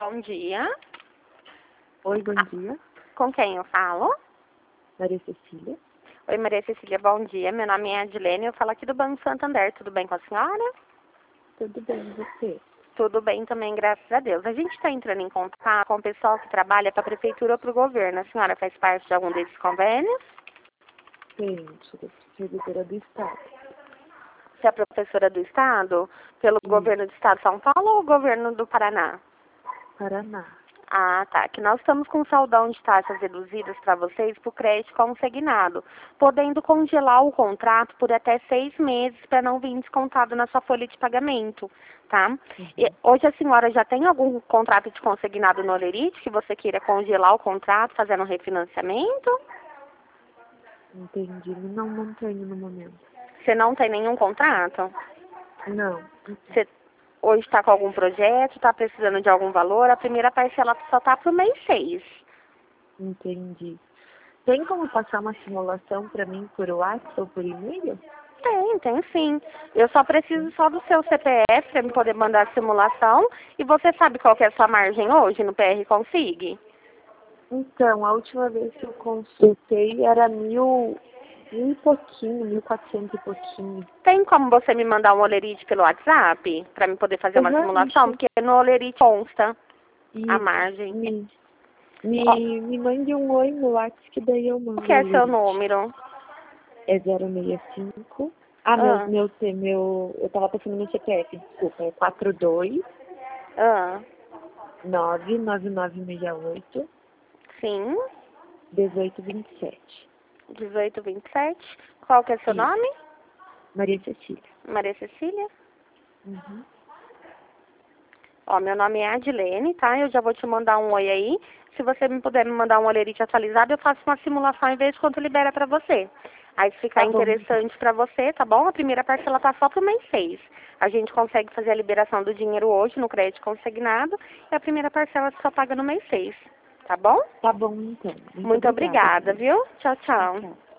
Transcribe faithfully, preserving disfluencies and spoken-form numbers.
Bom dia. Oi, bom dia. Com quem eu falo? Maria Cecília. Oi, Maria Cecília, bom dia. Meu nome é Adilene, eu falo aqui do Banco Santander. Tudo bem com a senhora? Tudo bem, e você? Tudo bem também, graças a Deus. A gente está entrando em contato com o pessoal que trabalha para a prefeitura ou para o governo. A senhora faz parte de algum desses convênios? Sim, sou servidora do Estado. Você é professora do Estado? Pelo Sim. governo do Estado de São Paulo ou governo do Paraná? Paraná. Ah, tá. Que nós estamos com um saldão de taxas reduzidas para vocês por crédito consignado, podendo congelar o contrato por até seis meses para não vir descontado na sua folha de pagamento, tá? Uhum. E hoje a senhora já tem algum contrato de consignado no Olerite que você queira congelar o contrato fazendo um refinanciamento? Entendi. Não, não tenho no momento. Você não tem nenhum contrato? Não. Você hoje está com algum projeto, está precisando de algum valor? A primeira parcela só está para o mês seis. Entendi. Tem como passar uma simulação para mim por WhatsApp ou por e-mail? Tem, tem sim. Eu só preciso só do seu C P F para me poder mandar a simulação. E você sabe qual que é a sua margem hoje no P R Consig? Então, a última vez que eu consultei era mil, mil e pouquinho, mil e quatrocentos e pouquinho. Tem como você me mandar um Olerite pelo WhatsApp para me poder fazer uma Uhum, simulação? isso. Porque no Olerite consta a Isso. margem. Me, Qual, me, me mande um oi no WhatsApp que daí eu qual mando que o é seu link. número? É zero seis cinco. Ah, meu, Ah, meu, meu, eu tava pensando no C P F, desculpa, é quatro dois ah, nove nove nove seis oito sim, um oito dois sete. dezoito vinte e sete. Qual que é seu Isso, nome? Maria Cecília. Maria Cecília? Uhum. Ó, meu nome é Adilene, tá? Eu já vou te mandar um oi aí. Se você me puder me mandar um olerite atualizado, eu faço uma simulação e vejo quanto libera pra você. Aí se ficar Tá bom, então. interessante pra você, tá bom? A primeira parcela tá só pro mês seis. A gente consegue fazer a liberação do dinheiro hoje no crédito consignado e a primeira parcela você só paga no mês seis. Tá bom? Tá bom, então. Muito Muito obrigada, obrigada, viu? viu? Tchau, Tchau, tchau. tchau.